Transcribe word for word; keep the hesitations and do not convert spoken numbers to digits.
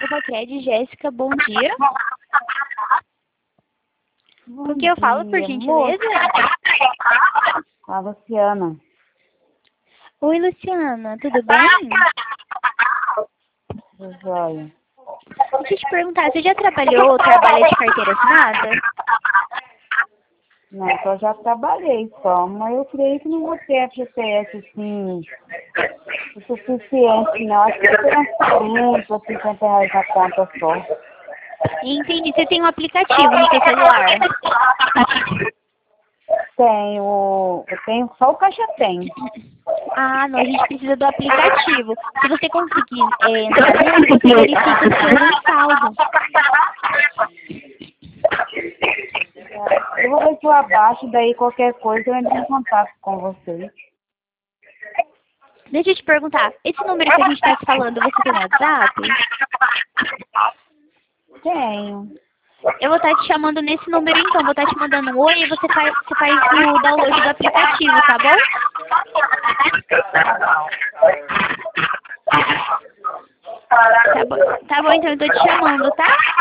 Paquete, Jéssica, bom dia. Bom O que eu falo, por dia, gentileza? moça. A Luciana. Oi, Luciana, tudo bem? Do Joia. Deixa eu te perguntar, você já trabalhou ou trabalha de carteira assinada? Não, eu já trabalhei só, mas eu creio que não vou ter F G T S assim, o suficiente, não. Acho que eu tenho uns quarenta, cinquenta reais na conta só. Entendi, você tem um aplicativo no seu celular. Tenho, eu tenho, só o caixa tem. Ah, não, a gente precisa do aplicativo. Se você conseguir é, entrar nele, você verifica o seu saldo. Eu vou ver se eu abaixo, daí qualquer coisa eu entro em contato com vocês. Deixa eu te perguntar, esse número que a gente está te falando, você tem WhatsApp? Tenho. Eu vou estar te chamando nesse número então, vou estar te mandando um oi e você faz, você faz o download do aplicativo, tá bom? Tá bom, tá bom então, eu tô te chamando, tá?